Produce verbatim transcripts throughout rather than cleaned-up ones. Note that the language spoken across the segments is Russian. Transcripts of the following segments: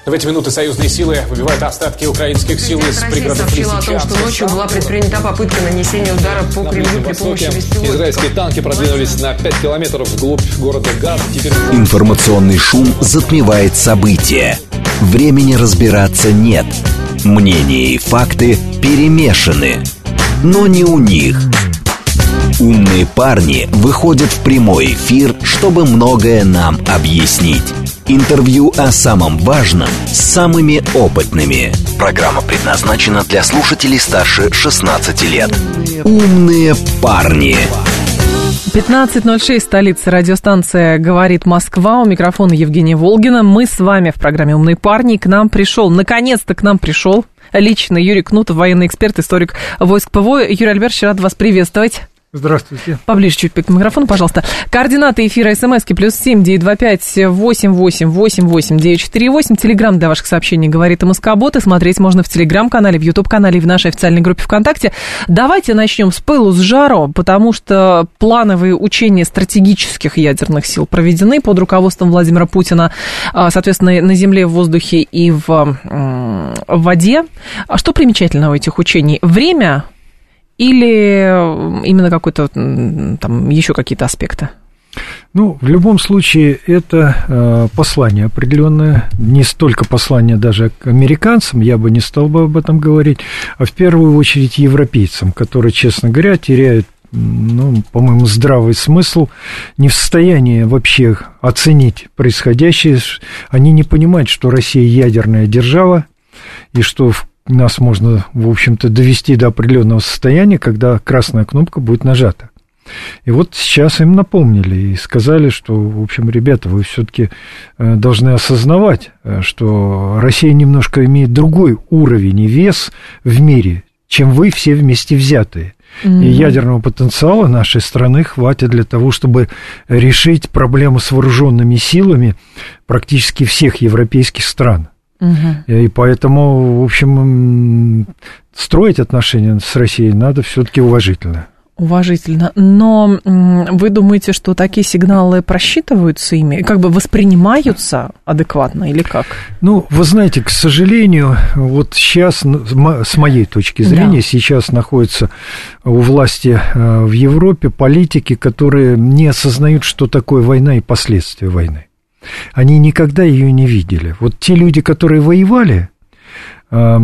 В эти минуты союзные силы выбивают остатки украинских сил из пригородов сообщила о том, что ночью была предпринята попытка нанесения удара по Кремлю при помощи беспилотников. Израильские танки продвинулись на пять километров вглубь города Газ. Теперь... Информационный шум затмевает события. Времени разбираться нет. Мнения и факты перемешаны. Но не у них. Умные парни выходят в прямой эфир, чтобы многое нам объяснить. Интервью о самом важном с самыми опытными. Программа предназначена для слушателей старше шестнадцати лет. Умные парни. пятнадцать ноль шесть, столица, радиостанция «Говорит Москва». У микрофона Евгения Волгина. Мы с вами в программе «Умные парни». К нам пришел, наконец-то к нам пришел лично Юрий Кнутов, военный эксперт, историк войск ПВО. Юрий Альбертович, рад вас приветствовать. Здравствуйте. Поближе чуть к микрофону, пожалуйста. Координаты эфира СМСки плюс семь девятьсот двадцать пять восемь восемь восемь восемь девять четыре восемь. Телеграмм для ваших сообщений «Говорит МСК-бот». И смотреть можно в Телеграм-канале, в Ютуб-канале и в нашей официальной группе ВКонтакте. Давайте начнем с пылу, с жару, потому что плановые учения стратегических ядерных сил проведены под руководством Владимира Путина, соответственно, на земле, в воздухе и в, в воде. А что примечательно у этих учений? Время... Или именно какой-то там еще какие-то аспекты? Ну, в любом случае, это э, послание определенное, не столько послание даже к американцам, я бы не стал бы об этом говорить, а в первую очередь европейцам, которые, честно говоря, теряют, ну, по-моему, здравый смысл, не в состоянии вообще оценить происходящее. Они не понимают, что Россия ядерная держава, и что в нас можно, в общем-то, довести до определенного состояния, когда красная кнопка будет нажата. И вот сейчас им напомнили и сказали, что, в общем, ребята, вы все-таки должны осознавать, что Россия немножко имеет другой уровень и вес в мире, чем вы все вместе взятые. Mm-hmm. И ядерного потенциала нашей страны хватит для того, чтобы решить проблему с вооруженными силами практически всех европейских стран. Угу. И поэтому, в общем, строить отношения с Россией надо все-таки уважительно. Уважительно. Но вы думаете, что такие сигналы просчитываются ими, как бы воспринимаются адекватно или как? Ну, вы знаете, к сожалению, вот сейчас, с моей точки зрения, да. сейчас находятся у власти в Европе политики, которые не осознают, что такое война и последствия войны. Они никогда ее не видели. Вот те люди, которые воевали, э,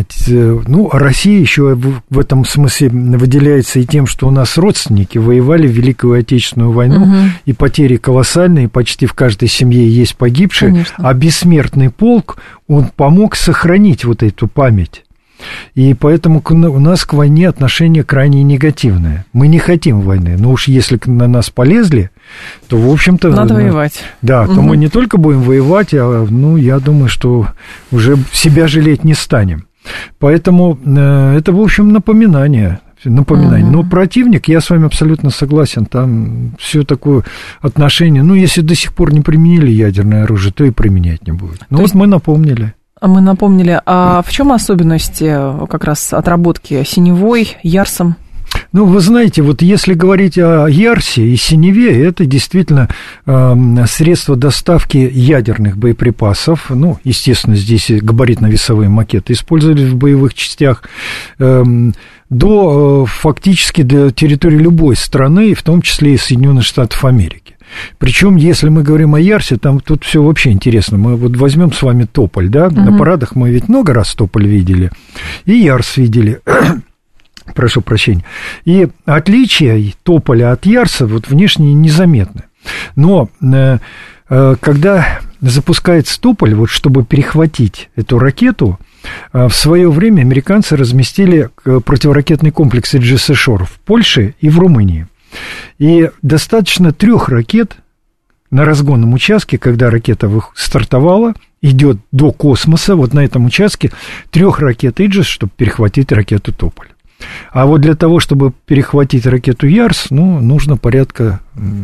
ну, Россия еще в этом смысле выделяется и тем, что у нас родственники воевали в Великую Отечественную войну, угу. и потери колоссальные, почти в каждой семье есть погибшие, Конечно. А бессмертный полк, он помог сохранить вот эту память. И поэтому у нас к войне отношение крайне негативное. Мы не хотим войны, но уж если на нас полезли, то, в общем-то... Надо ну, воевать. Да, угу. то мы не только будем воевать, а, ну, я думаю, что уже себя жалеть не станем. Поэтому э, это, в общем, напоминание. напоминание. Угу. Но противник, я с вами абсолютно согласен, там все такое отношение. Ну, если до сих пор не применили ядерное оружие, то и применять не будет. Ну, то вот есть... мы напомнили. Мы напомнили, а в чем особенности как раз отработки синевой, Ярсом? Ну, вы знаете, вот если говорить о Ярсе и синеве, это действительно э, средство доставки ядерных боеприпасов. Ну, естественно, здесь габаритно-весовые макеты использовались в боевых частях. Э, до э, фактически до территории любой страны, в том числе и Соединенных Штатов Америки. Причем, если мы говорим о Ярсе, там тут все вообще интересно. Мы вот возьмем с вами тополь, да? Uh-huh. На парадах мы ведь много раз тополь видели, и Ярс видели. Прошу прощения. И отличия тополя от Ярса вот внешне незаметны. Но э, э, когда запускается тополь, вот чтобы перехватить эту ракету, э, в свое время американцы разместили противоракетный комплекс Aegis Ashore в Польше и в Румынии. И достаточно трех ракет на разгонном участке, когда ракета стартовала, идет до космоса, вот на этом участке трех ракет Aegis, чтобы перехватить ракету Тополь. А вот для того, чтобы перехватить ракету Ярс, ну, нужно порядка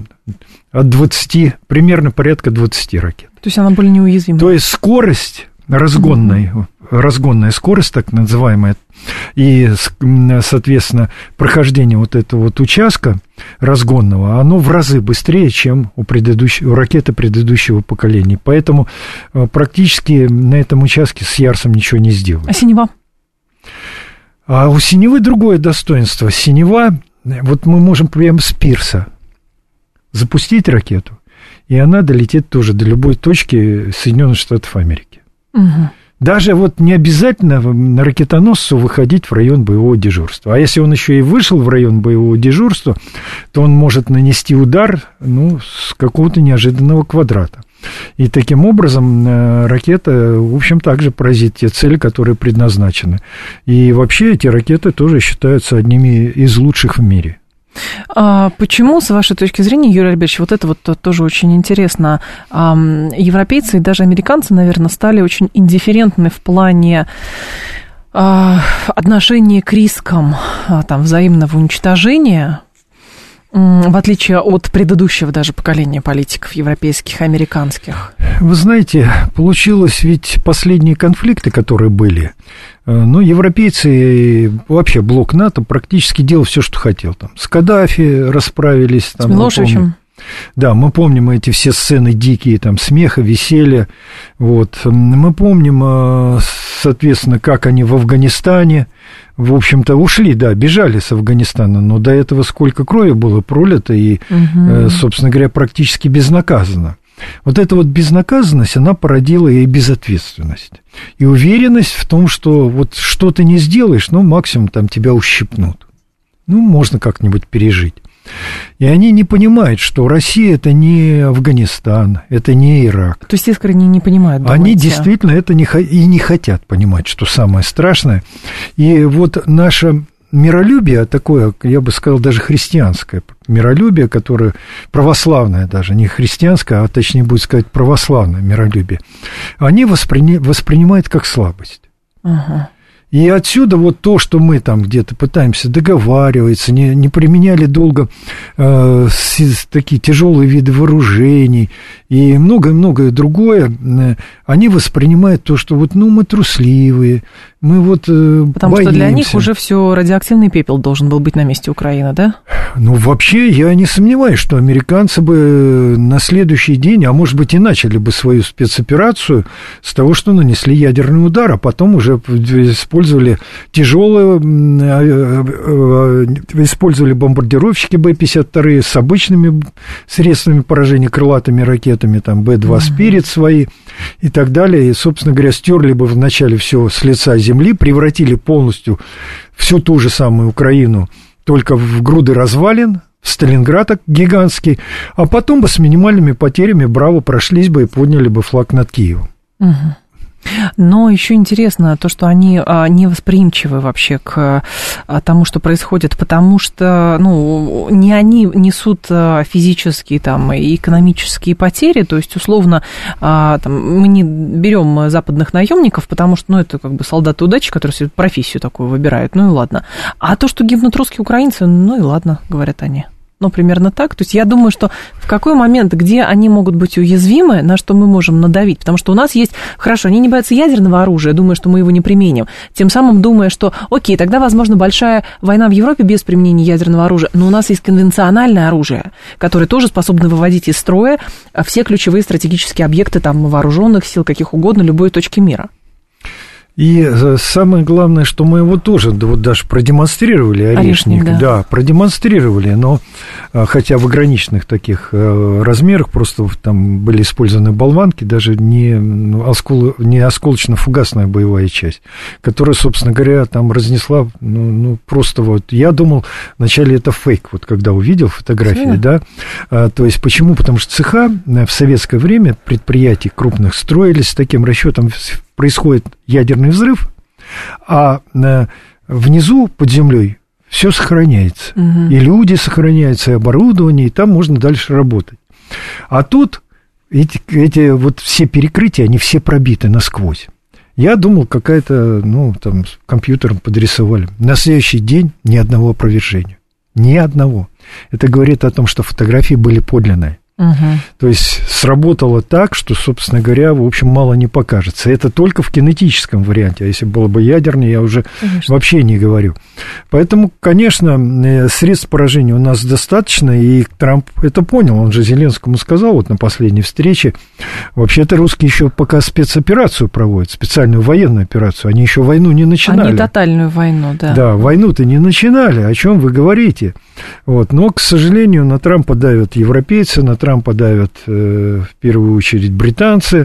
от двадцати, примерно порядка двадцати ракет. То есть она более неуязвима. То есть скорость разгонная, mm-hmm. разгонная скорость, так называемая, И, соответственно, прохождение вот этого вот участка разгонного, оно в разы быстрее, чем у, предыдущей, у ракеты предыдущего поколения. Поэтому практически на этом участке с Ярсом ничего не сделают. А синева? А у синевы другое достоинство. Синева, вот мы можем прямо с пирса запустить ракету, и она долетит тоже до любой точки Соединенных Штатов Америки. Угу. Даже вот не обязательно на ракетоносцу выходить в район боевого дежурства. А если он еще и вышел в район боевого дежурства, то он может нанести удар, ну, с какого-то неожиданного квадрата. И таким образом ракета, в общем, также поразит те цели, которые предназначены. И вообще эти ракеты тоже считаются одними из лучших в мире. А почему, с вашей точки зрения, Юрий Альбертович, вот это вот тоже очень интересно, европейцы и даже американцы, наверное, стали очень индифферентны в плане отношения к рискам там, взаимного уничтожения, в отличие от предыдущего даже поколения политиков европейских и американских? Вы знаете, получилось ведь последние конфликты, которые были, ну, европейцы, вообще блок НАТО практически делал все, что хотел. Там, с Каддафи расправились. Там, с Милошевичем. Да, мы помним эти все сцены дикие, там, смеха, веселья. Вот. Мы помним, соответственно, как они в Афганистане, в общем-то, ушли, да, бежали с Афганистана, но до этого сколько крови было пролито и, угу. собственно говоря, практически безнаказанно. Вот эта вот безнаказанность, она породила и безответственность, и уверенность в том, что вот что ты не сделаешь, ну, максимум там тебя ущипнут. Ну, можно как-нибудь пережить. И они не понимают, что Россия – это не Афганистан, это не Ирак. То есть искренне не понимают, думаете? Они действительно это не, и не хотят понимать, что самое страшное. И вот наше миролюбие такое, я бы сказал, даже христианское миролюбие, которое православное даже, не христианское, а точнее будет сказать православное миролюбие, они воспри... воспринимают как слабость. Ага. И отсюда вот то, что мы там где-то пытаемся договариваться, не, не применяли долго э, с, с, такие тяжелые виды вооружений и многое-многое другое, э, они воспринимают то, что вот, ну, мы трусливые, мы вот э, Потому боимся. Что для них уже все радиоактивный пепел должен был быть на месте Украины, да? Ну, вообще, я не сомневаюсь, что американцы бы на следующий день, а может быть и начали бы свою спецоперацию с того, что нанесли ядерный удар, а потом уже использовали тяжелые, использовали бомбардировщики Бэ пятьдесят два с обычными средствами поражения, крылатыми ракетами, там, Бэ два Спирит свои и так далее, и, собственно говоря, стерли бы вначале все с лица земли, превратили полностью всю ту же самую Украину только в груды развалин, в Сталинград гигантский, а потом бы с минимальными потерями браво прошлись бы и подняли бы флаг над Киевом. Угу. Но еще интересно то, что они не восприимчивы вообще к тому, что происходит, потому что, ну, не они несут физические там, и экономические потери, то есть, условно, там, мы не берем западных наемников, потому что, ну, это как бы солдаты удачи, которые себе профессию такую выбирают, ну и ладно. А то, что гибнут русские украинцы, ну и ладно, говорят они. Ну, примерно так. То есть я думаю, что в какой момент, где они могут быть уязвимы, на что мы можем надавить? Потому что у нас есть... Хорошо, они не боятся ядерного оружия, думая, что мы его не применим. Тем самым думая, что, окей, тогда, возможно, большая война в Европе без применения ядерного оружия, но у нас есть конвенциональное оружие, которое тоже способно выводить из строя все ключевые стратегические объекты там, вооруженных сил, каких угодно, любой точки мира. И самое главное, что мы его тоже вот даже продемонстрировали, Орешник, Орешник да. да, продемонстрировали, но хотя в ограниченных таких размерах, просто там были использованы болванки, даже не, оскол, не осколочно-фугасная боевая часть, которая, собственно говоря, там разнесла, ну, ну просто вот, я думал, вначале это фейк, вот когда увидел фотографии, да, а, то есть почему? Потому что цеха в советское время предприятий крупных строились с таким расчетом, происходит ядерный взрыв, а внизу, под землей, все сохраняется. Угу. И люди сохраняются, и оборудование, и там можно дальше работать. А тут эти, эти вот все перекрытия, они все пробиты насквозь. Я думал, какая-то, ну, там, компьютером подрисовали. На следующий день ни одного опровержения. Ни одного. Это говорит о том, что фотографии были подлинные. Угу. То есть сработало так, что, собственно говоря, в общем, мало не покажется. Это только в кинетическом варианте, а если было бы ядерный, я уже конечно. Вообще не говорю. Поэтому, конечно, средств поражения у нас достаточно, и Трамп это понял. Он же Зеленскому сказал вот на последней встрече, вообще-то русские еще пока спецоперацию проводят, специальную военную операцию, они еще войну не начинали. Они тотальную войну, да. Да, войну-то не начинали, о чем вы говорите? Вот. Но, к сожалению, на Трампа давят европейцы, на Трампа давят э, в первую очередь британцы.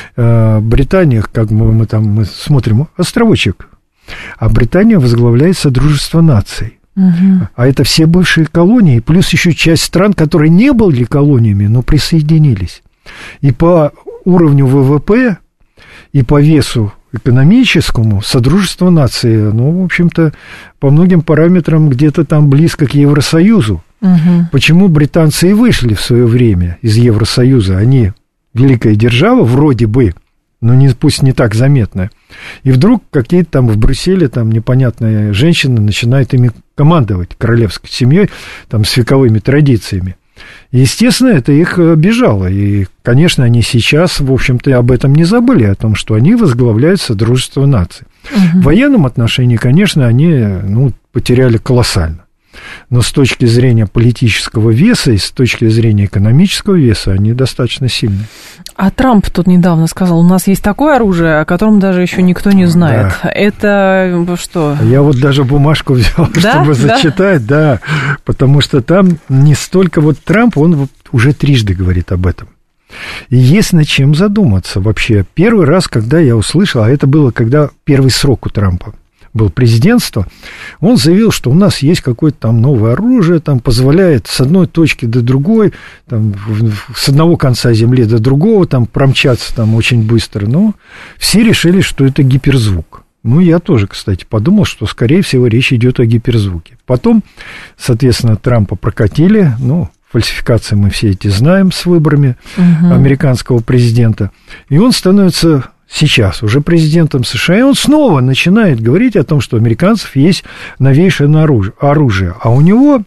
Э, Британия, как мы, мы там мы смотрим, островочек, а Британия возглавляет Содружество наций. Угу. А это все бывшие колонии, плюс еще часть стран, которые не были колониями, но присоединились. И по уровню ВВП, и по весу экономическому Содружество наций, ну, в общем-то, по многим параметрам где-то там близко к Евросоюзу. Угу. Почему британцы и вышли в свое время из Евросоюза? Они великая держава, вроде бы, но не, пусть не так заметная. И вдруг какие-то там в Брюсселе там непонятные женщины начинают ими командовать, королевской семьей, там, с вековыми традициями. И, естественно, это их обижало. И, конечно, они сейчас, в общем-то, об этом не забыли, о том, что они возглавляют Содружество наций. Угу. В военном отношении, конечно, они ну, потеряли колоссально. Но с точки зрения политического веса и с точки зрения экономического веса они достаточно сильны. А Трамп тут недавно сказал, у нас есть такое оружие, о котором даже еще никто не знает. Да. Это что? Я вот даже бумажку взял, да? чтобы да? зачитать, да, потому что там не столько вот Трамп, он уже трижды говорит об этом. И есть над чем задуматься вообще. Первый раз, когда я услышал, а это было когда первый срок у Трампа был президентство, он заявил, что у нас есть какое-то там новое оружие, там позволяет с одной точки до другой, там, с одного конца земли до другого там промчаться там очень быстро. Но все решили, что это гиперзвук. Ну, я тоже, кстати, подумал, что, скорее всего, речь идет о гиперзвуке. Потом, соответственно, Трампа прокатили, ну, фальсификации мы все эти знаем с выборами угу. американского президента, и он становится сейчас уже президентом США, и он снова начинает говорить о том, что у американцев есть новейшее оружие, а у него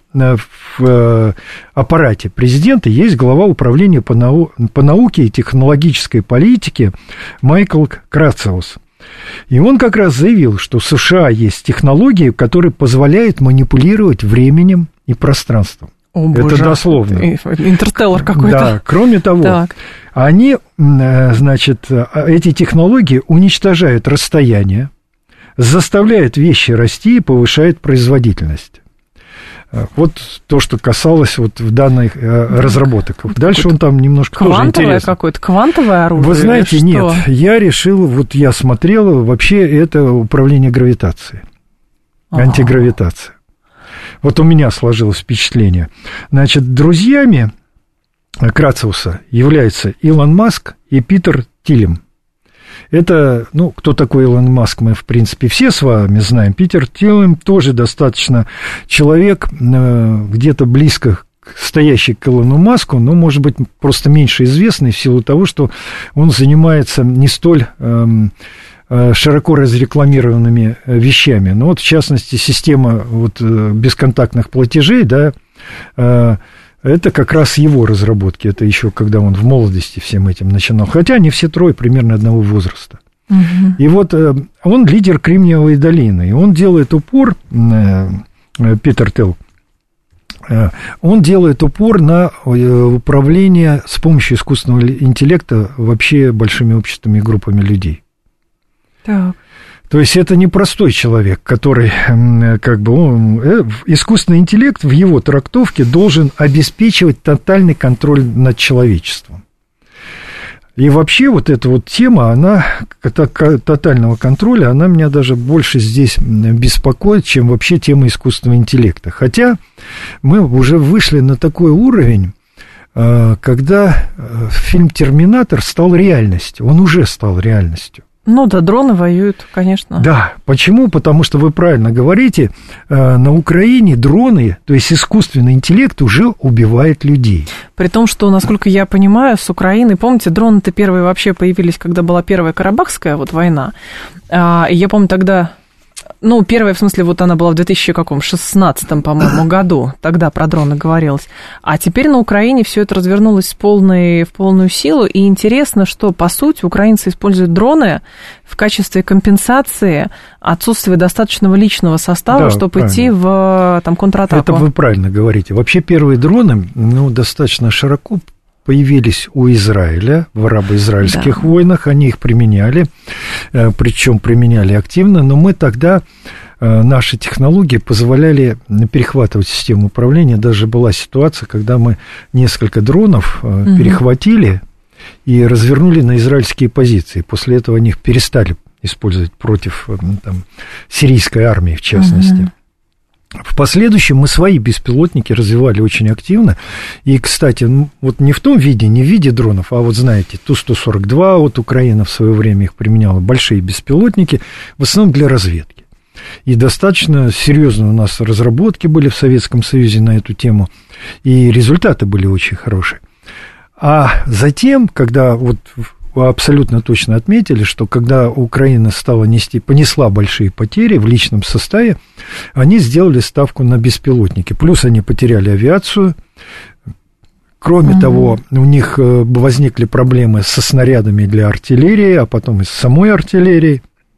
в аппарате президента есть глава управления по, нау- по науке и технологической политике Майкл Крациус. И он как раз заявил, что в США есть технологии, которые позволяют манипулировать временем и пространством. О, это боже. дословно. Интерстеллар какой-то. Да, кроме того, так. они, значит, эти технологии уничтожают расстояние, заставляют вещи расти и повышают производительность. Вот то, что касалось вот в данных разработок. Дальше какое-то он там немножко тоже интересно. Квантовое какое-то, квантовое оружие? Вы знаете, нет, я решил, вот я смотрел, вообще это управление гравитацией, ага. антигравитация. Вот у меня сложилось впечатление. Значит, друзьями Крациуса являются Илон Маск и Питер Тилем. Это, ну, кто такой Илон Маск, мы, в принципе, все с вами знаем. Питер Тилем тоже достаточно человек, где-то близко стоящий к Илону Маску, но, может быть, просто меньше известный в силу того, что он занимается не столь эм, широко разрекламированными вещами. Ну, вот, в частности, система вот, бесконтактных платежей, да, это как раз его разработки. Это еще когда он в молодости всем этим начинал. Хотя они все трое примерно одного возраста. Угу. И вот он лидер Кремниевой долины. И он делает упор, Питер Тилл, он делает упор на управление с помощью искусственного интеллекта вообще большими обществами и группами людей. Так. То есть это не простой человек, который, как бы, он, искусственный интеллект в его трактовке должен обеспечивать тотальный контроль над человечеством. И вообще вот эта вот тема, она, тотального контроля, она меня даже больше здесь беспокоит, чем вообще тема искусственного интеллекта. Хотя мы уже вышли на такой уровень, когда фильм «Терминатор» стал реальностью, он уже стал реальностью. Ну да, дроны воюют, конечно. Да, почему? Потому что вы правильно говорите, на Украине дроны, то есть искусственный интеллект уже убивает людей. При том, что, насколько я понимаю, с Украиной, помните, дроны-то первые вообще появились, когда была Первая Карабахская вот война, и я помню тогда... Ну, первая, в смысле, вот она была в две тысячи шестнадцатом, по-моему, году, тогда про дроны говорилось. А теперь на Украине все это развернулось в, полной, в полную силу, и интересно, что, по сути, украинцы используют дроны в качестве компенсации отсутствия достаточного личного состава, да, чтобы правильно. идти в там, контратаку. Это вы правильно говорите. Вообще первые дроны, ну, достаточно широко появились у Израиля в арабо-израильских да. войнах, они их применяли, причем применяли активно, но мы тогда, наши технологии позволяли перехватывать систему управления, даже была ситуация, когда мы несколько дронов угу. перехватили и развернули на израильские позиции, после этого они их перестали использовать против там, сирийской армии, в частности. Угу. В последующем мы свои беспилотники развивали очень активно. И, кстати, ну, вот не в том виде, не в виде дронов, а вот, знаете, Ту сто сорок два, вот Украина в свое время их применяла, большие беспилотники, в основном для разведки. И достаточно серьезные у нас разработки были в Советском Союзе на эту тему, и результаты были очень хорошие. А затем, когда вот... Вы абсолютно точно отметили, что когда Украина стала нести, понесла большие потери в личном составе, они сделали ставку на беспилотники. Плюс они потеряли авиацию. Кроме mm-hmm. того, у них возникли проблемы со снарядами для артиллерии, а потом и с самой артиллерией.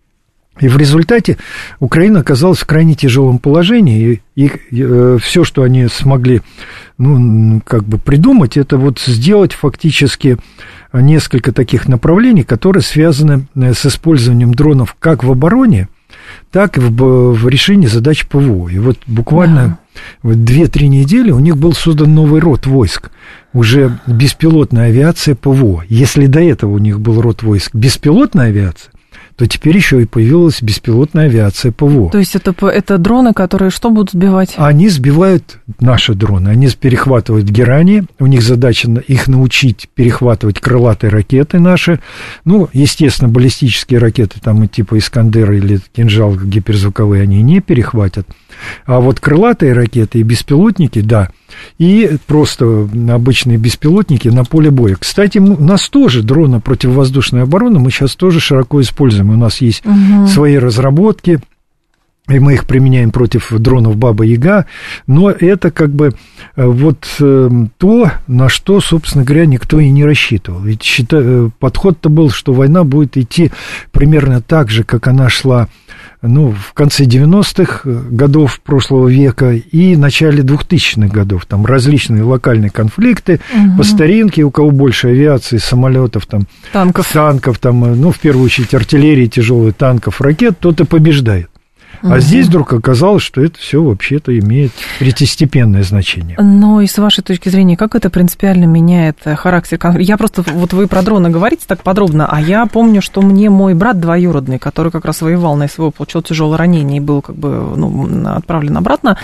И в результате Украина оказалась в крайне тяжелом положении, и, и, и все, что они смогли, ну, как бы придумать, это вот сделать фактически несколько таких направлений, которые связаны с использованием дронов как в обороне, так и в, в решении задач ПВО. И вот буквально yeah. две-три недели у них был создан новый род войск, уже беспилотная авиация ПВО. Если до этого у них был род войск беспилотная авиация, то теперь еще и появилась беспилотная авиация ПВО. То есть это, это дроны, которые что будут сбивать? Они сбивают наши дроны, они перехватывают герани, у них задача их научить перехватывать крылатые ракеты наши, ну, естественно, баллистические ракеты, там, типа Искандер или Кинжал гиперзвуковые, они не перехватят, а вот крылатые ракеты и беспилотники, да, и просто обычные беспилотники на поле боя. Кстати, у нас тоже дроны противовоздушной обороны, мы сейчас тоже широко используем. У нас есть угу. свои разработки, и мы их применяем против дронов Баба-Яга, но это как бы вот то, на что, собственно говоря, никто и не рассчитывал. Ведь подход-то был, что война будет идти примерно так же, как она шла, ну, в конце девяностых годов прошлого века и начале двухтысячных годов. Там различные локальные конфликты, угу. по старинке, у кого больше авиации, самолетов, там, танков, танков там, ну, в первую очередь, артиллерии, тяжелых танков, ракет, тот и побеждает. А угу. здесь вдруг оказалось, что это все вообще-то имеет третьестепенное значение. Ну, и с вашей точки зрения, как это принципиально меняет характер конфликта? Я просто, вот вы про дроны говорите так подробно, а я помню, что мне мой брат двоюродный, который как раз воевал на СВО, получил тяжелое ранение и был как бы, ну, отправлен обратно,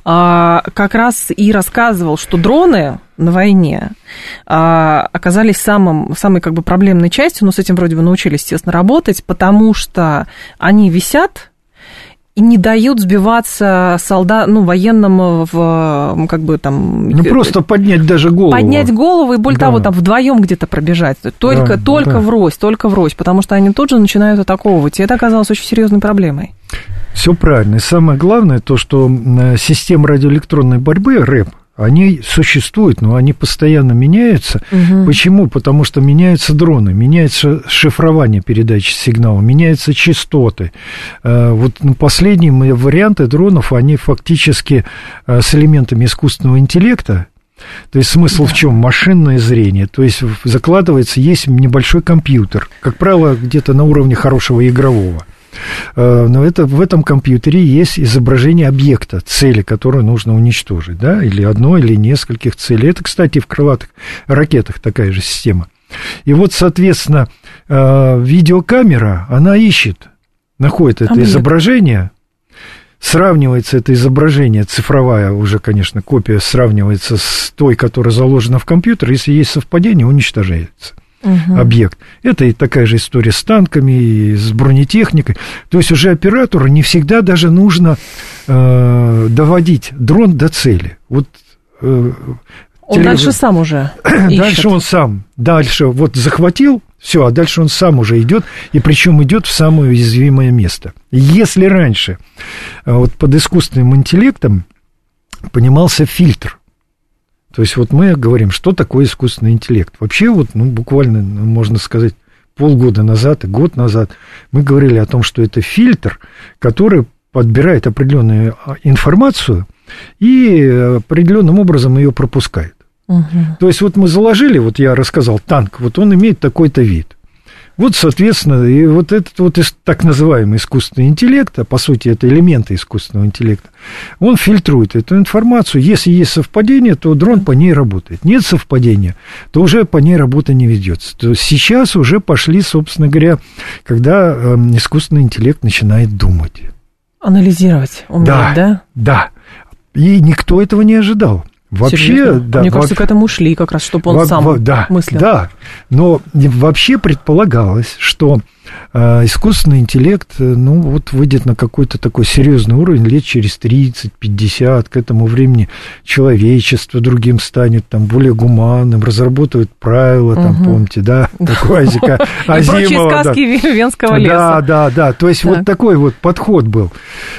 как раз и рассказывал, что дроны на войне оказались самым, самой как бы проблемной частью, но с этим вроде бы научились, естественно, работать, потому что они висят и не дают сбиваться солдат, ну, военным в, как бы там... Ну, просто поднять даже голову. Поднять голову и, более да. того, там вдвоем где-то пробежать. Только, да, только да. врозь, только врозь, потому что они тут же начинают атаковывать, и это оказалось очень серьезной проблемой. Все правильно. И самое главное, то, что система радиоэлектронной борьбы, РЭП, они существуют, но они постоянно меняются. Угу. Почему? Потому что меняются дроны, меняется шифрование передачи сигнала, меняются частоты. Вот последние варианты дронов, они фактически с элементами искусственного интеллекта. То есть смысл да. в чем? Машинное зрение. То есть закладывается, есть небольшой компьютер, как правило, где-то на уровне хорошего игрового. Но это, в этом компьютере есть изображение объекта, цели, которую нужно уничтожить, да, или одной, или нескольких целей. Это, кстати, в крылатых ракетах такая же система. И вот, соответственно, видеокамера, она ищет, находит это объект. Изображение, сравнивается это изображение, цифровая уже, конечно, копия сравнивается с той, которая заложена в компьютер, если есть совпадение, уничтожается. Угу. Объект. Это и такая же история с танками, и с бронетехникой. То есть уже оператору не всегда даже нужно э, доводить дрон до цели. Вот, э, он телевизор... дальше сам уже ищет. Дальше он сам. Дальше вот захватил Все, а дальше он сам уже идет, и причем идет в самое уязвимое место. Если раньше вот под искусственным интеллектом понимался фильтр, то есть вот мы говорим, что такое искусственный интеллект. Вообще вот, ну, буквально, можно сказать, полгода назад и год назад мы говорили о том, что это фильтр, который подбирает определенную информацию и определенным образом ее пропускает. Угу. То есть вот мы заложили, вот я рассказал, танк, вот он имеет такой-то вид. Вот, соответственно, и вот этот вот так называемый искусственный интеллект, а по сути это элементы искусственного интеллекта, он фильтрует эту информацию. Если есть совпадение, то дрон по ней работает. Нет совпадения, то уже по ней работа не ведется. То есть сейчас уже пошли, собственно говоря, когда э, искусственный интеллект начинает думать. Анализировать умеет, да? Да, да. И никто этого не ожидал. Вообще, да, мне кажется, во... к этому шли как раз, чтобы он во... сам во... да, мыслил. Да, но вообще предполагалось, что э, искусственный интеллект, ну, вот выйдет на какой-то такой серьезный уровень лет через тридцать-пятьдесят, к этому времени человечество другим станет, там, более гуманным, разработают правила, там, угу. помните, да, такой Азика Азимова. И прочие сказки Венского леса. Да, да, да, то есть вот такой вот подход был.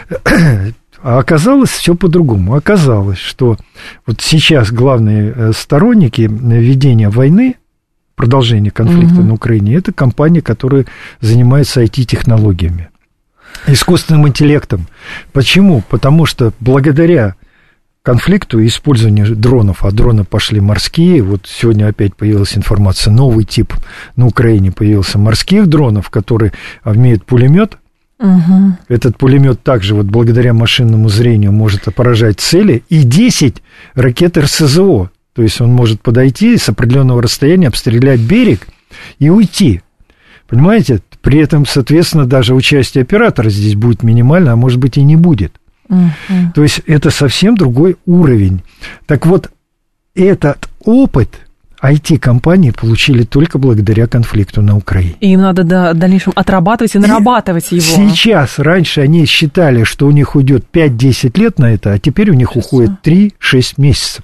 А оказалось все по-другому. Оказалось, что вот сейчас главные сторонники ведения войны, продолжения конфликта угу. на Украине, это компании, которые занимаются ай ти-технологиями, искусственным интеллектом. Почему? Потому что благодаря конфликту и использованию дронов, а дроны пошли морские, вот сегодня опять появилась информация, новый тип на Украине появился морских дронов, которые имеют пулемет. Угу. Этот пулемет также вот благодаря машинному зрению может поражать цели, и десять ракет эр эс зэ о, то есть он может подойти с определенного расстояния, обстрелять берег и уйти. Понимаете? При этом, соответственно, даже участие оператора здесь будет минимально, а может быть и не будет. Угу. То есть это совсем другой уровень. Так вот, этот опыт ай ти-компании получили только благодаря конфликту на Украине. И им надо да, в дальнейшем отрабатывать и нарабатывать и его. Сейчас, раньше они считали, что у них уйдет пять-десять лет на это, а теперь у них Сейчас. уходит три-шесть месяцев.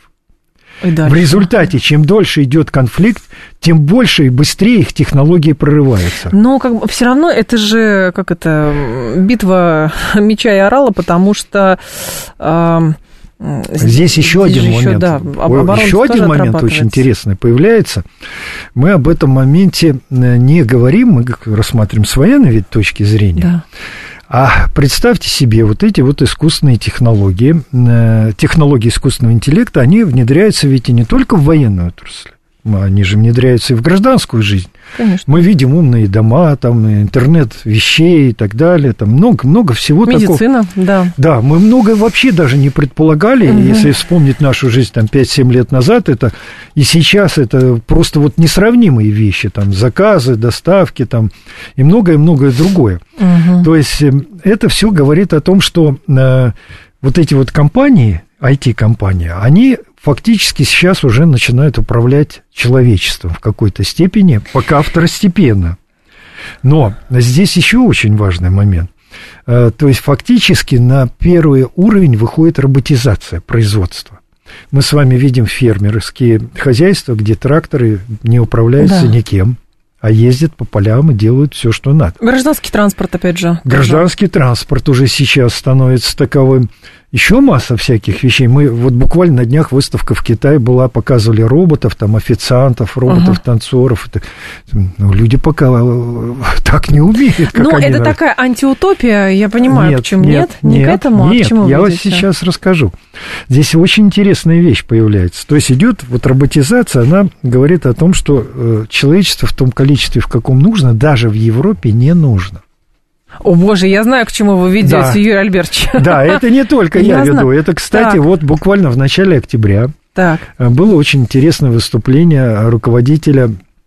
В результате, чем дольше идет конфликт, тем больше и быстрее их технологии прорываются. Но как бы все равно это же, как это, битва меча и орала, потому что... Э, Здесь еще Здесь один еще, момент, да, еще один момент очень интересный появляется. Мы об этом моменте не говорим, мы рассматриваем с военной ведь точки зрения. Да. А представьте себе, вот эти вот искусственные технологии, технологии искусственного интеллекта, они внедряются ведь и не только в военную отрасль. Они же внедряются и в гражданскую жизнь. Конечно. Мы видим умные дома, там, интернет вещей и так далее, там много-много всего такого. Медицина, да. Да, мы много вообще даже не предполагали, угу. если вспомнить нашу жизнь там пять-семь лет назад, это и сейчас это просто вот несравнимые вещи, там, заказы, доставки, там, и многое-многое другое. Угу. То есть это все говорит о том, что э, вот эти вот компании, ай ти-компании, они фактически сейчас уже начинают управлять человечеством в какой-то степени, пока второстепенно. Но здесь еще очень важный момент. То есть фактически на первый уровень выходит роботизация производства. Мы с вами видим фермерские хозяйства, где тракторы не управляются да. никем, а ездят по полям и делают все, что надо. Гражданский транспорт, опять же. Гражданский тоже. Транспорт уже сейчас становится таковым. Еще масса всяких вещей. Мы вот буквально на днях выставка в Китае была, показывали роботов, там, официантов, роботов-танцоров. Uh-huh. Ну, люди пока так не умеют, как Ну, они... это такая антиутопия, я понимаю, нет, почему нет. Нет, не нет, к этому, нет, а к чему я вы вот видите? сейчас расскажу. Здесь очень интересная вещь появляется. То есть идет вот роботизация, она говорит о том, что э, человечество в том количестве, в каком нужно, даже в Европе не нужно. О, боже, я знаю, к чему вы ведете, да. Юрий Альбертович. Да, это не только я, я веду. Это, кстати, так. вот буквально в начале октября так. было очень интересное выступление руководителя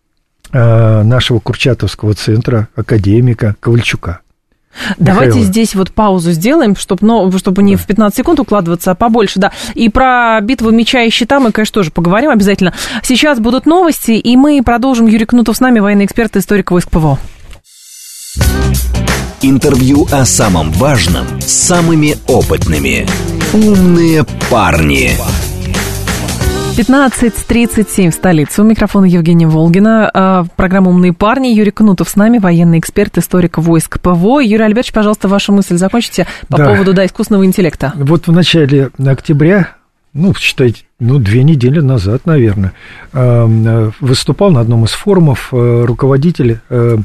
нашего Курчатовского центра, академика Ковальчука. Давайте Михаила. Здесь вот паузу сделаем, чтобы, ну, чтобы не в пятнадцать секунд укладываться, а побольше, да. И про битву меча и щита мы, конечно, тоже поговорим обязательно. Сейчас будут новости, и мы продолжим. Юрий Кнутов с нами, военный эксперт, историк войск ПВО. Интервью о самом важном с самыми опытными. «Умные парни». пятнадцать тридцать семь в столице. У микрофона Евгения Волгина. Программа «Умные парни». Юрий Кнутов с нами, военный эксперт, историк войск ПВО. Юрий Альбертович, пожалуйста, вашу мысль закончите по да. поводу да, искусственного интеллекта. Вот в начале октября, ну, считайте, ну, две недели назад, наверное, выступал на одном из форумов руководитель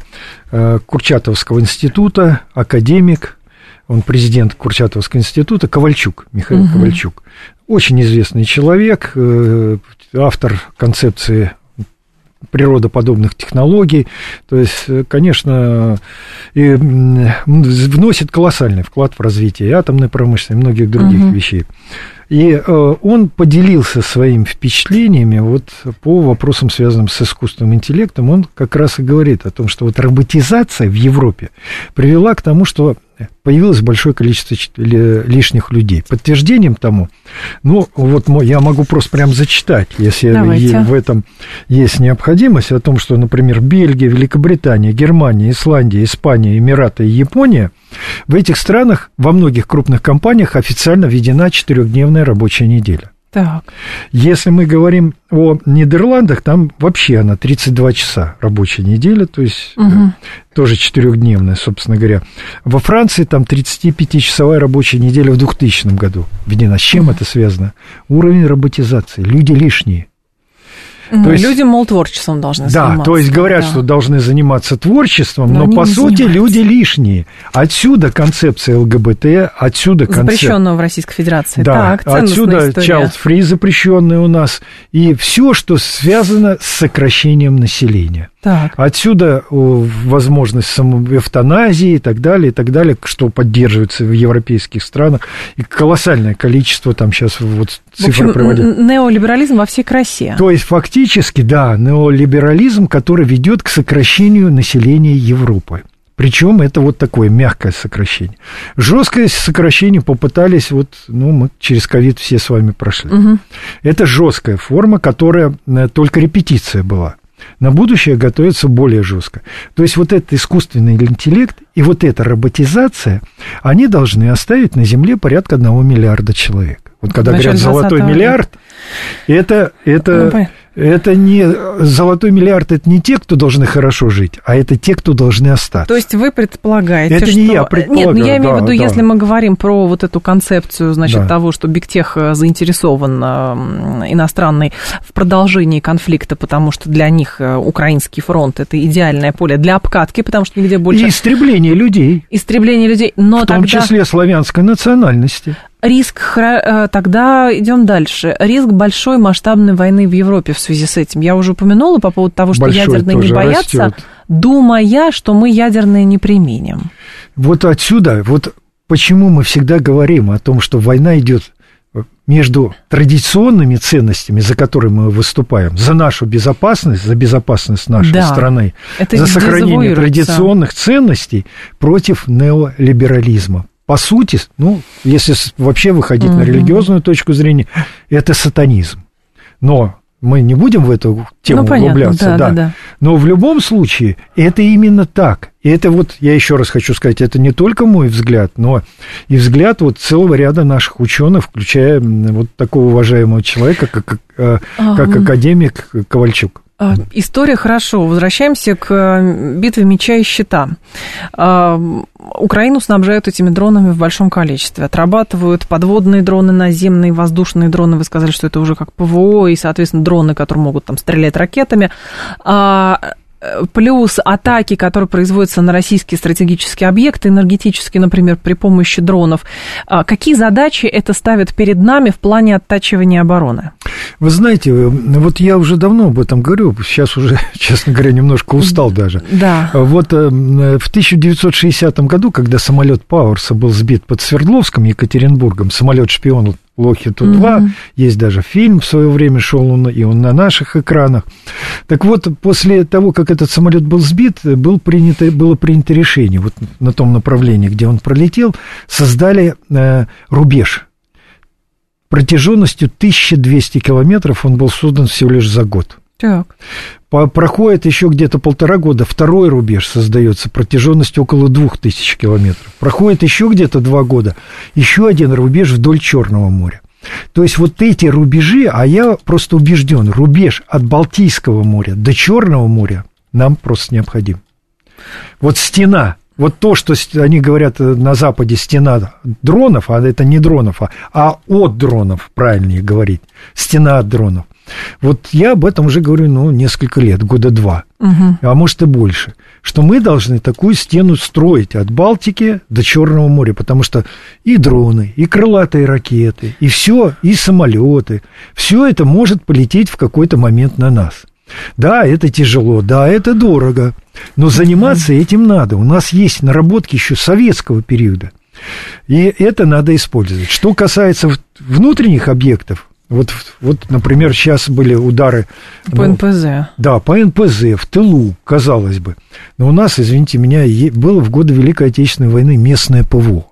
Курчатовского института, академик, он президент Курчатовского института, Ковальчук, Михаил угу. Ковальчук. Очень известный человек, автор концепции природоподобных технологий. То есть, конечно, и вносит колоссальный вклад в развитие атомной промышленности и многих других угу. вещей. И он поделился своими впечатлениями вот по вопросам, связанным с искусственным интеллектом. Он как раз и говорит о том, что вот роботизация в Европе привела к тому, что появилось большое количество лишних людей. Подтверждением тому, ну, вот я могу просто прям зачитать, если Давайте. в этом есть необходимость, о том, что, например, Бельгия, Великобритания, Германия, Исландия, Испания, Эмираты и Япония, в этих странах во многих крупных компаниях официально введена четырехдневная рабочая неделя. Так. Если мы говорим о Нидерландах, там вообще она тридцать два часа рабочая неделя, то есть угу. тоже четырехдневная, собственно говоря. Во Франции там тридцатипятичасовая рабочая неделя в двухтысячном году введена. С чем угу. это связано? Уровень роботизации, люди лишние. Ну, то есть, люди, мол, творчеством должны да, заниматься. Да, то есть говорят, да. что должны заниматься творчеством, но, но по сути занимаются. Люди лишние. Отсюда концепция ЛГБТ, отсюда концепция... Запрещенного в Российской Федерации. Да, так, отсюда child free запрещенный у нас. И все, что связано с сокращением населения. Так. Отсюда возможность самоэвтаназии и так далее, и так далее, что поддерживается в европейских странах. И колоссальное количество там сейчас вот цифры приводят. Неолиберализм во всей красе. То есть фактически, да, неолиберализм, который ведет к сокращению населения Европы. Причем это вот такое мягкое сокращение. Жесткое сокращение попытались, вот, ну, мы через ковид все с вами прошли. Угу. Это жесткая форма, которая только репетиция была. На будущее готовится более жестко. То есть вот этот искусственный интеллект и вот эта роботизация, они должны оставить на Земле порядка одного миллиарда человек. Вот когда говорят «золотой миллиард», это, это, ну, это не... Золотой миллиард – это не те, кто должны хорошо жить, а это те, кто должны остаться. То есть вы предполагаете, это что... не я предполагаю. Нет, я имею да, в виду, да. если мы говорим про вот эту концепцию, значит, да. того, что Бигтех заинтересован иностранный в продолжении конфликта, потому что для них украинский фронт – это идеальное поле для обкатки, потому что нигде больше... И истребление людей. Истребление людей, но в том тогда... числе славянской национальности. Риск, тогда идем дальше. Риск большой масштабной войны в Европе в связи с этим. Я уже упомянула по поводу того, что большой ядерные не боятся, растет. Думая, что мы ядерные не применим. Вот отсюда, вот почему мы всегда говорим о том, что война идет между традиционными ценностями, за которые мы выступаем, за нашу безопасность, за безопасность нашей да, страны, за сохранение традиционных ценностей против неолиберализма. По сути, ну, если вообще выходить угу. на религиозную точку зрения, это сатанизм. Но мы не будем в эту тему ну, углубляться. Да, да. Да, да. Но в любом случае это именно так. И это вот, я еще раз хочу сказать, это не только мой взгляд, но и взгляд вот целого ряда наших ученых, включая вот такого уважаемого человека, как, как, ага. как академик Ковальчук. История хорошо. Возвращаемся к битве меча и щита. Украину снабжают этими дронами в большом количестве. Отрабатывают подводные дроны, наземные, воздушные дроны. Вы сказали, что это уже как ПВО, и, соответственно, дроны, которые могут там стрелять ракетами. Плюс атаки, которые производятся на российские стратегические объекты, энергетические, например, при помощи дронов. Какие задачи это ставит перед нами в плане оттачивания обороны? Вы знаете, вот я уже давно об этом говорю, сейчас уже, честно говоря, немножко устал даже. Да. Вот в тысяча девятьсот шестидесятом году, когда самолет Пауэрса был сбит под Свердловском, Екатеринбургом, самолет-шпион Лохид-У два, угу. есть даже фильм в свое время шел, он, и он на наших экранах. Так вот, после того, как этот самолет был сбит, был принято, было принято решение, вот на том направлении, где он пролетел, создали э, рубеж. Протяженностью тысяча двести километров, он был создан всего лишь за год. Так. Проходит еще где-то полтора года, второй рубеж создается протяженностью около двух тысяч километров. Проходит еще где-то два года, еще один рубеж вдоль Черного моря. То есть вот эти рубежи, а я просто убежден, рубеж от Балтийского моря до Черного моря нам просто необходим. Вот стена, вот то, что они говорят на Западе, стена дронов, а это не дронов, а, а от дронов, правильнее говорить, стена от дронов. Вот я об этом уже говорю, ну, несколько лет, года два, угу. а может и больше, что мы должны такую стену строить от Балтики до Черного моря, потому что и дроны, и крылатые ракеты, и все, и самолеты, все это может полететь в какой-то момент на нас. Да, это тяжело, да, это дорого, но заниматься этим надо. У нас есть наработки еще советского периода, и это надо использовать. Что касается внутренних объектов, вот, вот, например, сейчас были удары... По ну, эн пэ зэ. Да, по эн пэ зэ, в тылу, казалось бы. Но у нас, извините меня, было в годы Великой Отечественной войны местное пэ вэ о.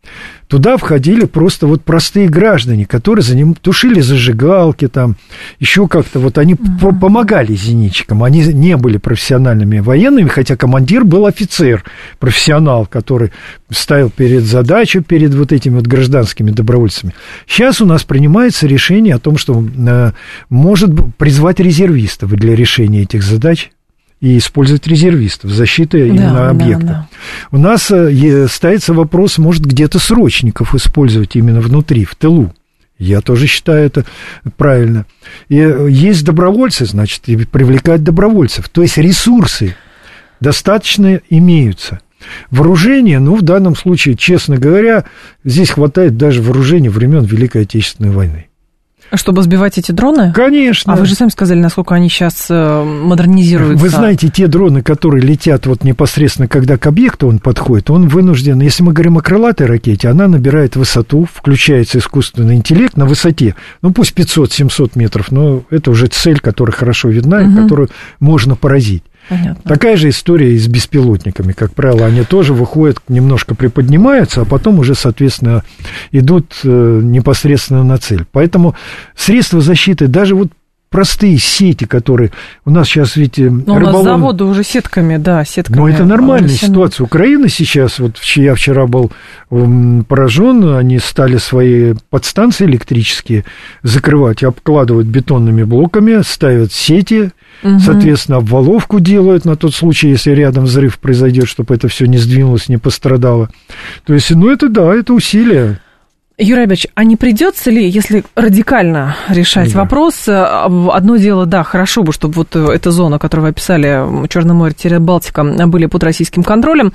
Туда входили просто вот простые граждане, которые за ним тушили зажигалки, там, еще как-то, вот они mm-hmm. помогали зенитчикам, они не были профессиональными военными, хотя командир был офицер, профессионал, который ставил перед задачу, перед вот этими вот гражданскими добровольцами. Сейчас у нас принимается решение о том, что э, может призвать резервистов для решения этих задач, и использовать резервистов, защиты именно да, объекта. Да, да. У нас ставится вопрос, может, где-то срочников использовать именно внутри, в тылу. Я тоже считаю это правильно. И есть добровольцы, значит, и привлекать добровольцев. То есть ресурсы достаточно имеются. Вооружение, ну, в данном случае, честно говоря, здесь хватает даже вооружения времен Великой Отечественной войны. Чтобы сбивать эти дроны? Конечно. А вы же сами сказали, насколько они сейчас модернизируются. Вы знаете, те дроны, которые летят вот непосредственно, когда к объекту он подходит, он вынужден, если мы говорим о крылатой ракете, она набирает высоту, включается искусственный интеллект на высоте, ну, пусть пятьсот-семьсот метров, но это уже цель, которая хорошо видна, угу. и которую можно поразить. Понятно. Такая же история и с беспилотниками. Как правило, они тоже выходят, немножко приподнимаются, а потом уже, соответственно, идут непосредственно на цель. Поэтому средства защиты, даже вот простые сети, которые у нас сейчас, видите, но рыболов... у нас заводы уже сетками, да, сетками. Но это нормальная ситуация. Украина сейчас, вот я вчера был поражен, они стали свои подстанции электрические закрывать, обкладывают бетонными блоками, ставят сети, угу. соответственно, обваловку делают на тот случай, если рядом взрыв произойдет, чтобы это все не сдвинулось, не пострадало. То есть, ну, это да, это усилие. Юрий Альбертович, а не придется ли, если радикально решать да. вопрос, одно дело, да, хорошо бы, чтобы вот эта зона, которую вы описали, Черное море-Балтика, были под российским контролем,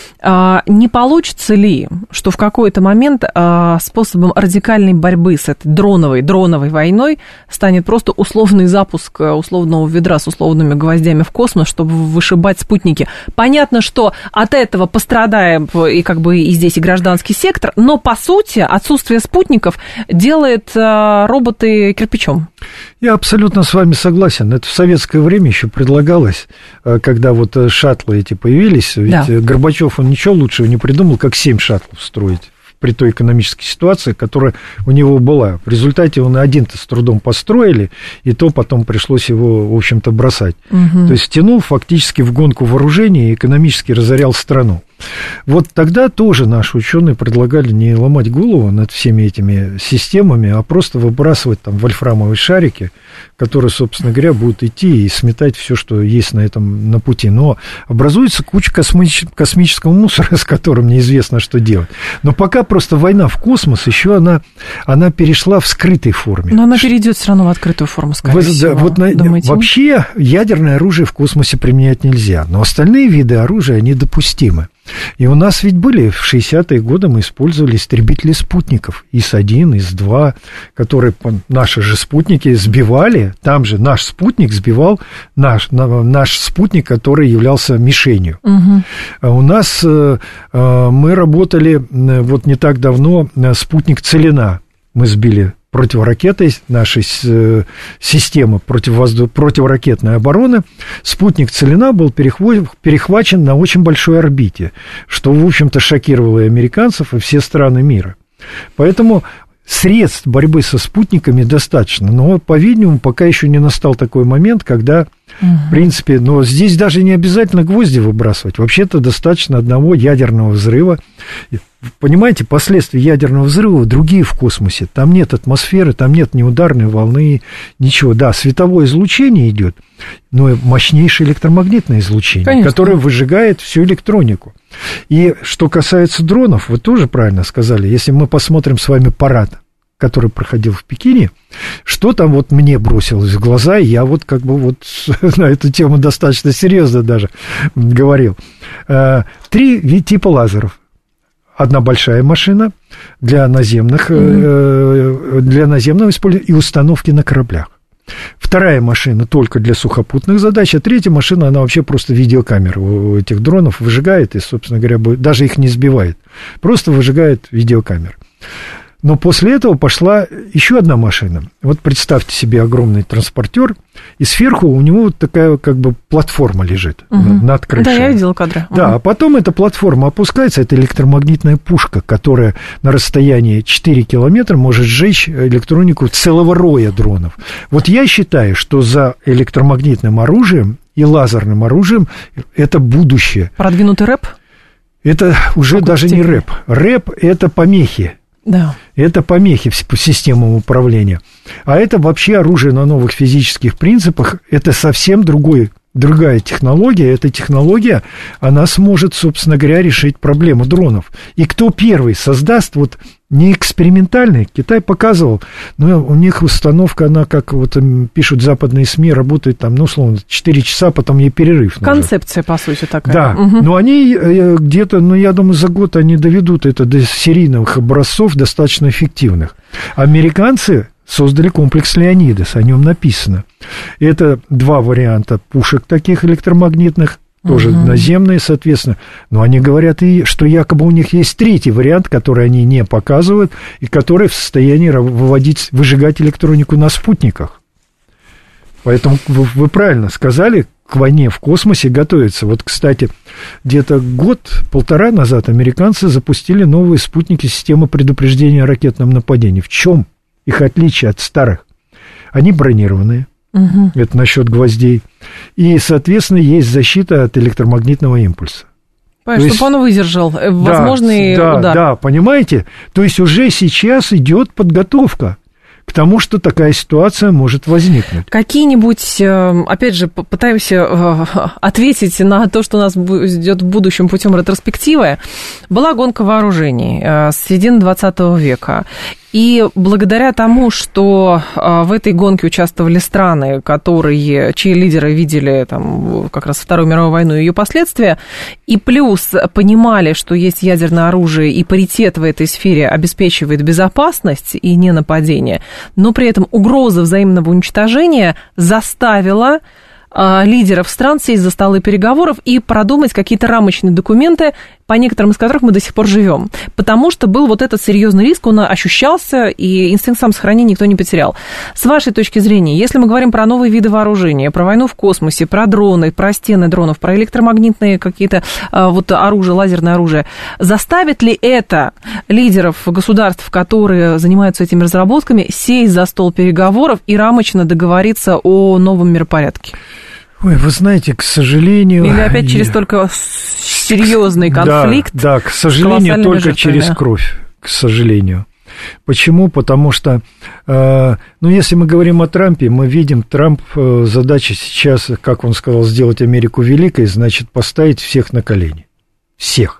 не получится ли, что в какой-то момент способом радикальной борьбы с этой дроновой, дроновой войной станет просто условный запуск условного ведра с условными гвоздями в космос, чтобы вышибать спутники? Понятно, что от этого пострадает и как бы и здесь и гражданский сектор, но по сути отсутствие спутников делает роботы кирпичом. Я абсолютно с вами согласен. Это в советское время еще предлагалось, когда вот шаттлы эти появились, ведь да. Горбачев, он ничего лучшего не придумал, как семь шаттлов строить при той экономической ситуации, которая у него была. В результате он один-то с трудом построили, и то потом пришлось его, в общем-то, бросать. Угу. То есть тянул фактически в гонку вооружений и экономически разорял страну. Вот тогда тоже наши ученые предлагали не ломать голову над всеми этими системами, а просто выбрасывать там вольфрамовые шарики, которые, собственно говоря, будут идти и сметать все, что есть на этом на пути. Но образуется куча космич... космического мусора, с которым неизвестно, что делать. Но пока просто война в космос, еще она, она перешла в скрытой форме. Но она перейдет все равно в открытую форму, скорее Вы, всего. Да, вот на... Вообще ядерное оружие в космосе применять нельзя, но остальные виды оружия, они допустимы. И у нас ведь были в шестидесятые годы, мы использовали истребители спутников, ИС один, ИС два, которые наши же спутники сбивали, там же наш спутник сбивал наш, наш спутник, который являлся мишенью. Угу. У нас мы работали вот не так давно, спутник Целина мы сбили противоракетой нашей системы противовоздух... противоракетной обороны. Спутник Целина был перехвачен на очень большой орбите, что, в общем-то, шокировало и американцев, и все страны мира. Поэтому средств борьбы со спутниками достаточно, но, по-видимому, пока еще не настал такой момент, когда Угу. В принципе, но здесь даже не обязательно гвозди выбрасывать. Вообще-то достаточно одного ядерного взрыва. Понимаете, последствия ядерного взрыва другие в космосе. Там нет атмосферы, там нет ни ударной волны, ничего. Да, световое излучение идет, но мощнейшее электромагнитное излучение, Конечно. Которое выжигает всю электронику. И что касается дронов, вы тоже правильно сказали, если мы посмотрим с вами парад, который проходил в Пекине, что там вот мне бросилось в глаза, и я вот как бы вот на эту тему достаточно серьезно даже говорил. Три типа лазеров. Одна большая машина для наземных, mm-hmm. для наземного использования и установки на кораблях. Вторая машина только для сухопутных задач, а третья машина, она вообще просто видеокамеру у этих дронов выжигает и, собственно говоря, даже их не сбивает, просто выжигает видеокамеру. Но после этого пошла еще одна машина. Вот представьте себе огромный транспортер, и сверху у него вот такая как бы платформа лежит угу. над крышей. Да, я видела кадры. Да, угу. а потом эта платформа опускается, это электромагнитная пушка, которая на расстоянии четыре километра может сжечь электронику целого роя дронов. Вот я считаю, что за электромагнитным оружием и лазерным оружием это будущее. Продвинутый рэп? Это уже даже степени? Не рэп. Рэп – это помехи. Да. Это помехи по системам управления. А это вообще оружие на новых физических принципах. Это совсем другой, другая технология. Эта технология, она сможет, собственно говоря, решить проблему дронов. И кто первый создаст, вот не экспериментальный, Китай показывал, но у них установка, она, как вот пишут западные СМИ, работает там, ну, условно, четыре часа, потом ей перерыв. Концепция, по сути, такая. Да, угу. Но они где-то, ну, я думаю, за год они доведут это до серийных образцов достаточно эффективных. Американцы создали комплекс Леонидас, о нем написано. Это два варианта пушек таких электромагнитных, тоже угу. наземные, соответственно. Но они говорят, и, что якобы у них есть третий вариант, который они не показывают, и который в состоянии выводить, выжигать электронику на спутниках. Поэтому вы, вы правильно сказали, к войне в космосе готовятся. Вот, кстати, где-то год-полтора назад американцы запустили новые спутники системы предупреждения о ракетном нападении. В чем их отличие от старых? Они бронированные. Угу. Это насчет гвоздей. И, соответственно, есть защита от электромагнитного импульса. Понятно, чтобы он выдержал возможный да, удар. Да, понимаете? То есть уже сейчас идет подготовка к тому, что такая ситуация может возникнуть. Какие-нибудь, опять же, пытаемся ответить на то, что нас ждет в будущем путем ретроспективы. Была гонка вооружений с середины двадцатого века. И благодаря тому, что в этой гонке участвовали страны, которые, чьи лидеры видели там, как раз Вторую мировую войну и ее последствия, и плюс понимали, что есть ядерное оружие, и паритет в этой сфере обеспечивает безопасность и не нападение, но при этом угроза взаимного уничтожения заставила лидеров стран сесть за столы переговоров и продумать какие-то рамочные документы, по некоторым из которых мы до сих пор живем. Потому что был вот этот серьезный риск, он ощущался, и инстинкт самосохранения никто не потерял. С вашей точки зрения, если мы говорим про новые виды вооружения, про войну в космосе, про дроны, про стены дронов, про электромагнитные какие-то вот оружия, лазерное оружие, заставит ли это лидеров государств, которые занимаются этими разработками, сесть за стол переговоров и рамочно договориться о новом миропорядке? Ой, вы знаете, к сожалению... Или опять через только серьезный конфликт? Да, да, к сожалению, только через кровь, к сожалению. Почему? Потому что, э, ну, если мы говорим о Трампе, мы видим, Трамп, э, задача сейчас, как он сказал, сделать Америку великой, значит, поставить всех на колени. Всех.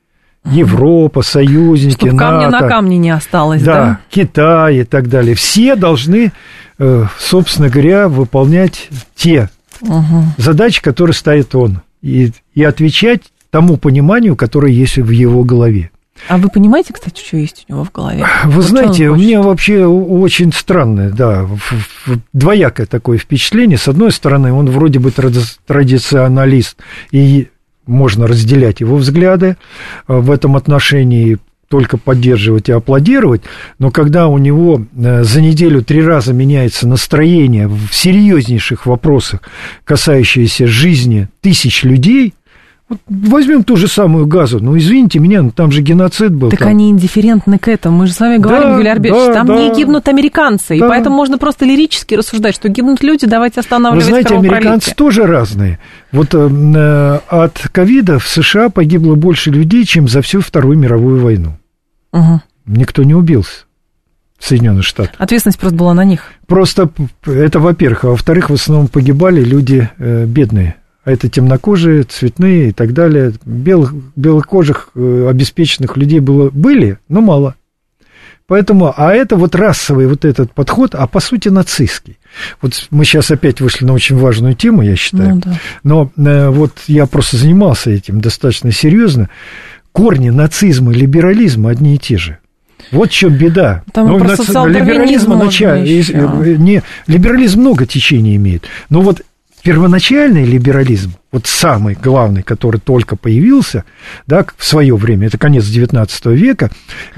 Европа, союзники, Чтобы НАТО. камня на камне не осталось, да? Да, Китай и так далее. Все должны, э, собственно говоря, выполнять те угу. задачи, которые ставит он, и, и отвечать тому пониманию, которое есть в его голове. А вы понимаете, кстати, что есть у него в голове? Вы вот знаете, у меня вообще очень странное, да, двоякое такое впечатление. С одной стороны, он вроде бы традиционалист, и можно разделять его взгляды в этом отношении, только поддерживать и аплодировать, но когда у него за неделю три раза меняется настроение в серьезнейших вопросах, касающиеся жизни тысяч людей, Вот возьмем ту же самую Газу. Ну, извините меня, но там же геноцид был. Так там. они индифферентны к этому. Мы же с вами говорим, да, Юлий Альбертович, да, там да, не гибнут американцы. Да. И поэтому можно просто лирически рассуждать, что гибнут люди, давайте останавливать кровопролитие. Вы знаете, кровопролитие. американцы тоже разные. Вот э, от ковида в США погибло больше людей, чем за всю Вторую мировую войну. Угу. Никто не убился. Соединенных Штатов. Ответственность просто была на них. Просто это, во-первых. А во-вторых, в основном погибали люди э, бедные. А это темнокожие, цветные и так далее. Белых, белокожих, э, обеспеченных людей было, были, но мало. Поэтому, а это вот расовый вот этот подход, а по сути нацистский. Вот мы сейчас опять вышли на очень важную тему, я считаю. Ну, да. Но э, вот я просто занимался этим достаточно серьезно. Корни нацизма и либерализма одни и те же. Вот в чем беда. Там ну, нац... либерализма начало, не, либерализм много течений имеет. Но вот первоначальный либерализм, вот самый главный, который только появился, да, в свое время, это конец девятнадцатого века,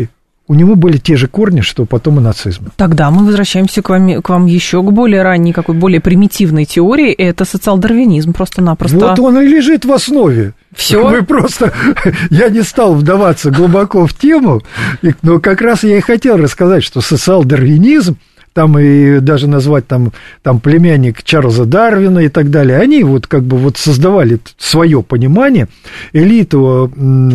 у него были те же корни, что потом и нацизм. Тогда мы возвращаемся к вам, к вам еще к более ранней, какой более примитивной теории, это социал-дарвинизм просто-напросто. Вот он и лежит в основе. Все? Вы просто... Я не стал вдаваться глубоко в тему, но как раз я и хотел рассказать, что социал-дарвинизм, там и даже назвать там, там племянник Чарльза Дарвина и так далее, они вот как бы вот создавали свое понимание, элиту,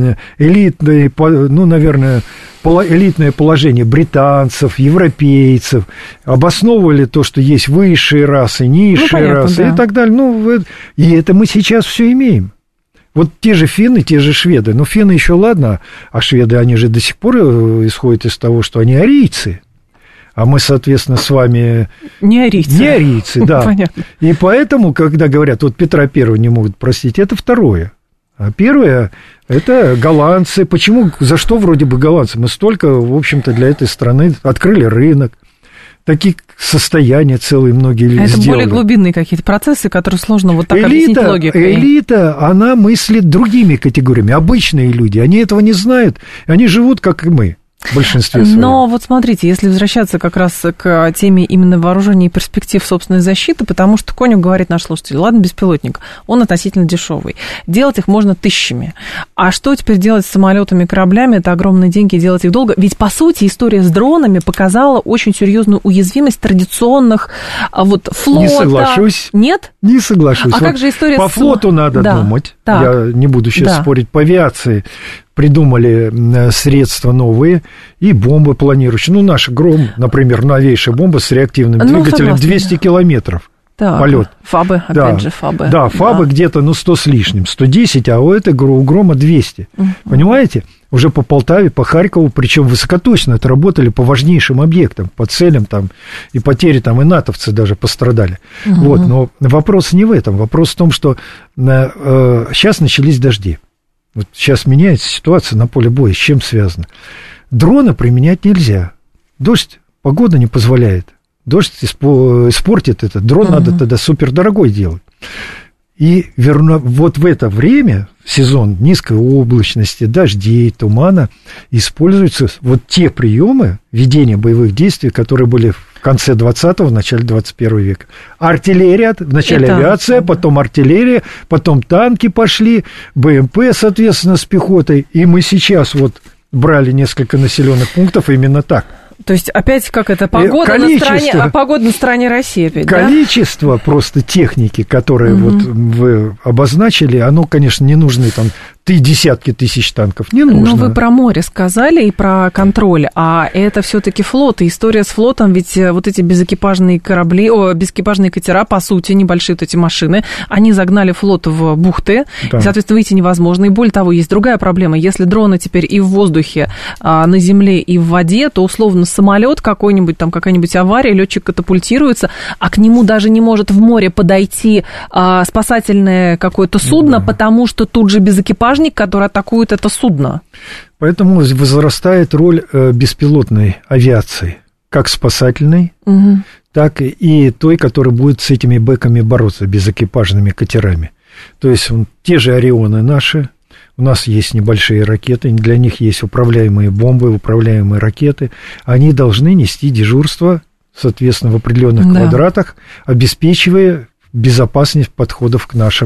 элитное, ну, наверное, элитное положение британцев, европейцев, обосновывали то, что есть высшие расы, низшие ну, понятно, расы да. и так далее. Ну, и это мы сейчас все имеем. Вот те же финны, те же шведы. Ну, финны еще ладно, а шведы, они же до сих пор исходят из того, что они арийцы. А мы, соответственно, с вами... Не арийцы. Не арийцы, да. Понятно. И поэтому, когда говорят, вот Петра Первого не могут простить, это второе. А первое, это голландцы. Почему, за что вроде бы голландцы? Мы столько, в общем-то, для этой страны открыли рынок. Такие состояния целые многие люди это сделали. Это более глубинные какие-то процессы, которые сложно вот так элита, объяснить логикой. Элита, она мыслит другими категориями. Обычные люди, они этого не знают. Они живут, как и мы. В большинстве своем. Но вот смотрите, если возвращаться как раз к теме именно вооружения и перспектив собственной защиты, потому что Конюх говорит наш слушатель, ладно, беспилотник, он относительно дешевый, делать их можно тысячами. А что теперь делать с самолетами, кораблями? Это огромные деньги, делать их долго. Ведь, по сути, история с дронами показала очень серьезную уязвимость традиционных вот, флота. Не соглашусь. Нет? Не соглашусь. А вот как же история по с... флоту надо да. думать. Так. Я не буду сейчас да. спорить. По авиации придумали средства новые и бомбы планирующие. Ну, наша «Гром», например, новейшая бомба с реактивным ну, двигателем согласна, двести да. километров. Так, полет. ФАБы, опять да, же, ФАБы. Да, ФАБы да. где-то, ну, сто с лишним, сто десять, а у этого у «Грома» двести. Uh-huh. Понимаете? Уже по Полтаве, по Харькову, причем высокоточно отработали по важнейшим объектам, по целям там, и потери там, и натовцы даже пострадали. Uh-huh. Вот, но вопрос не в этом. Вопрос в том, что э, сейчас начались дожди. Вот сейчас меняется ситуация на поле боя. С чем связано? Дроны применять нельзя. Дождь, погода не позволяет. Дождь испортит этот. Дрон uh-huh. надо тогда супердорогой делать. И верно, вот в это время, сезон низкой облачности, дождей, тумана, используются вот те приемы ведения боевых действий, которые были в конце двадцатого, в начале двадцать первого века. Артиллерия, вначале Это... авиация, потом артиллерия, потом танки пошли, БМП, соответственно, с пехотой. И мы сейчас вот брали несколько населенных пунктов именно так. То есть опять как это погода на стороне, а погода на стороне России опять, количество да? просто техники, которые угу. вот вы обозначили, оно, конечно, не нужны там ты десятки тысяч танков, не нужно. Но вы про море сказали и про контроль, а это все-таки флот, и история с флотом, ведь вот эти безэкипажные корабли, о, безэкипажные катера, по сути, небольшие вот эти машины, они загнали флот в бухты, да. и, соответственно, выйти невозможно. И более того, есть другая проблема, если дроны теперь и в воздухе, на земле, и в воде, то условно самолет какой-нибудь, там какая-нибудь авария, летчик катапультируется, а к нему даже не может в море подойти а, спасательное какое-то судно, да. потому что тут же безэкипажник, который атакует это судно. Поэтому возрастает роль беспилотной авиации, как спасательной, угу. так и той, которая будет с этими бэками бороться, безэкипажными катерами. То есть те же «Орионы» наши, у нас есть небольшие ракеты, для них есть управляемые бомбы, управляемые ракеты. Они должны нести дежурство, соответственно, в определенных да. квадратах, обеспечивая безопасность подходов к нашим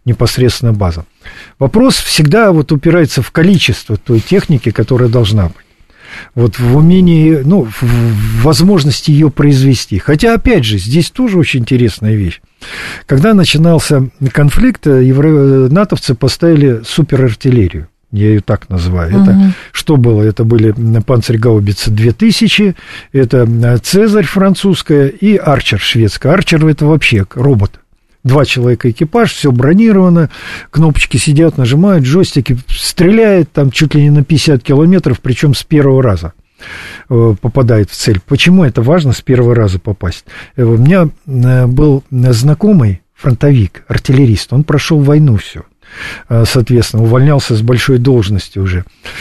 непосредственно база. Вопрос всегда вот упирается в количество той техники, которая должна быть. Вот в умении, ну, в возможности ее произвести. Хотя, опять же, здесь тоже очень интересная вещь. Когда начинался конфликт, евро... натовцы поставили суперартиллерию. Я ее так называю. Это угу. Что было? Это были панцергаубицы две тысячи, это Цезарь французская и Арчер шведская. Арчер – это вообще робот. Два человека экипаж, все бронировано, кнопочки сидят, нажимают, джойстики, стреляет там чуть ли не на пятьдесят километров, причем с первого раза попадает в цель. Почему это важно с первого раза попасть? У меня был знакомый фронтовик, артиллерист, он прошел войну все. Соответственно, увольнялся с большой должности уже,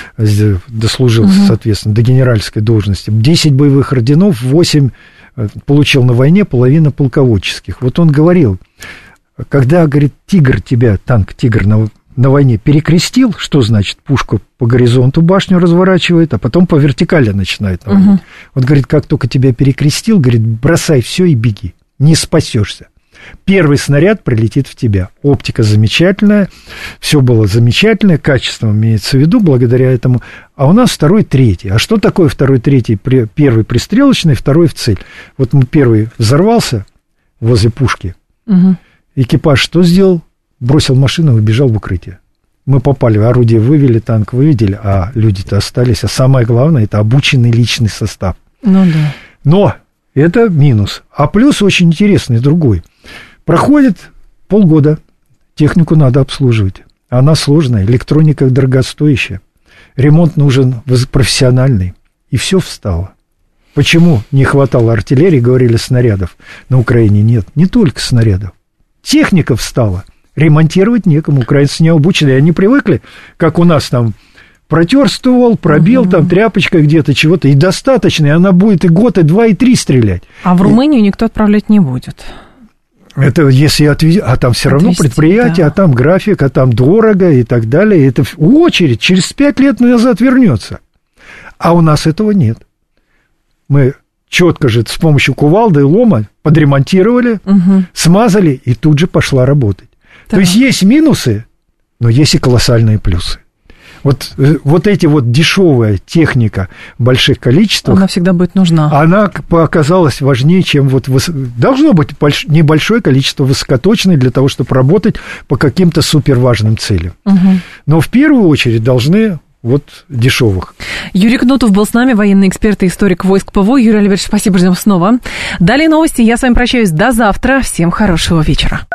дослужился, угу. соответственно, до генеральской должности. десять боевых орденов, восемь получил на войне, половина полководческих. Вот он говорил, когда, говорит, тигр тебя, танк «Тигр» на, на войне перекрестил, что значит, пушку по горизонту башню разворачивает, а потом по вертикали начинает наводить. Угу. Вот, говорит, как только тебя перекрестил, говорит, бросай все и беги, не спасешься. Первый снаряд прилетит в тебя. Оптика замечательная, все было замечательное, качество имеется в виду благодаря этому. А у нас второй, третий. А что такое второй, третий? Первый пристрелочный, второй в цель. Вот мы первый взорвался возле пушки. Угу. Экипаж что сделал? Бросил машину и убежал в укрытие. Мы попали, орудие вывели, танк выведели, а люди-то остались. А самое главное, это обученный личный состав. Ну да. Но это минус. А плюс очень интересный другой. Проходит полгода, технику надо обслуживать. Она сложная, электроника дорогостоящая, ремонт нужен профессиональный. И все встало. Почему не хватало артиллерии, говорили, снарядов? На Украине нет, не только снарядов. Техника встала, ремонтировать некому. Украинцы не обучены, они привыкли, как у нас там, протер ствол, пробил угу. там тряпочкой где-то чего-то, и достаточно, и она будет и год, и два, и три стрелять. А в Румынию и... никто отправлять не будет. Это если отвезти, а там все равно Отвезти, предприятие, да. а там график, а там дорого и так далее. Это очередь через пять лет назад вернется. А у нас этого нет. Мы четко же с помощью кувалды и лома подремонтировали, угу. смазали, и тут же пошла работать. Да. То есть есть минусы, но есть и колоссальные плюсы. Вот, вот эти вот дешевая техника в больших количествах... Она всегда будет нужна. Она оказалась важнее, чем вот... Выс... Должно быть больш... небольшое количество высокоточной для того, чтобы работать по каким-то суперважным целям. Угу. Но в первую очередь должны вот дешевых. Юрий Кнутов был с нами, военный эксперт и историк войск ПВО. Юрий Альбертович, спасибо, ждем снова. Далее новости. Я с вами прощаюсь до завтра. Всем хорошего вечера.